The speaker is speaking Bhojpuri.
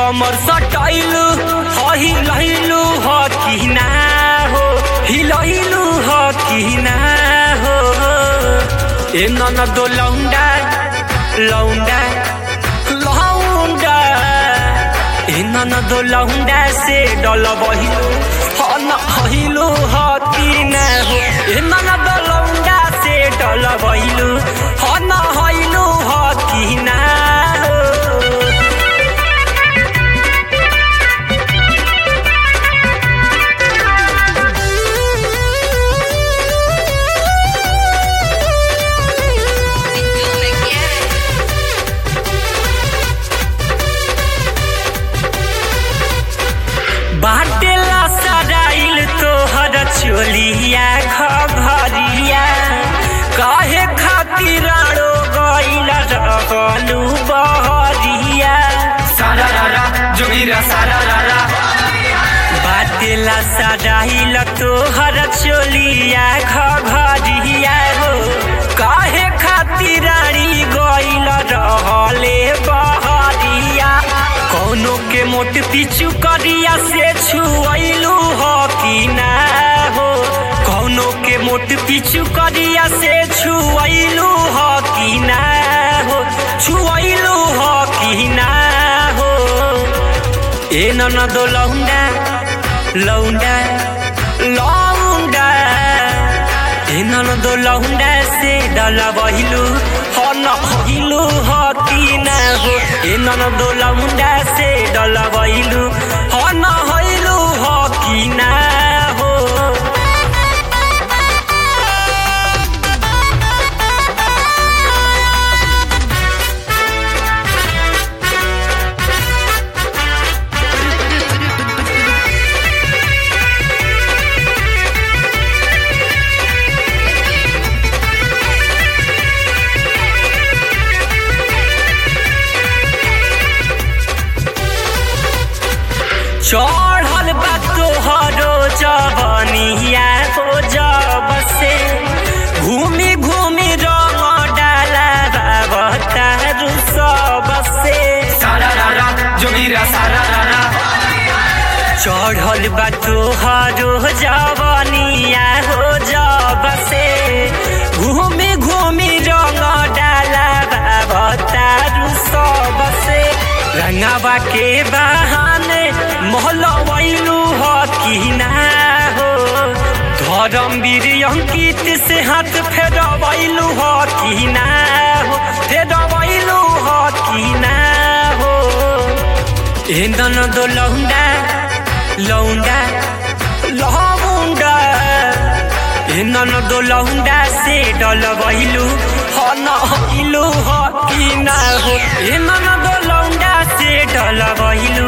कमर सटाइलू हिलैलू हो कि ना हो हिलैलू हो कि ना हो ए ननदो लौंडा लौंडा लौंडा ए ननदो लौंडा से डलबहिलू हिलू हो कि ना हो ए ननदो लौंडा से डलबहिलू हिलू हो कि ना हो। बाटेला सराइल तोहर चोलिया घरिया काहे खातिर रो गइल रहलू बहरिया सारारा जोगिरा सारारा बाटेला सराइल तोहर चोलिया घरिया हो काहे खातिर गइल रहले बहरिया कौनो के मोट पिचू करिया से छुआइलू हो कि ना हो कौनो के मोट पिचू करिया से छुआइलू हो कि ना हो छुआइलू हो कि ना हो ए ननदो लौंडा लौंडा लौंडा ए ननदो लौंडा से डलबहिलू हिलू हो कि ना हो ए ननदो लौंडा से डलबहिलू हिलू हो कि ना हो। चढ़ल बा तोहरो जवनिया हो जब से घूमी घूमी रंग डाला बाबू सब से सारारा जोगिरा सारारा चढ़ल बा तोहरो जवनिया हो जब से घूमी घूमी रंग डाला बाबू सब से रंगवा के बहाने मोहलवैलू हो कि ना हो धर्मवीर अंकित से हाथ फेरवैलू हो कि ना हो फेरवैलू हो कि ना हो ए ननदो लौंडा लौंडा लौंडा ए ननदो लौंडा से डलबहिलू हिलू हो कि ना हो ए ननदो लौंडा से डलबहिलू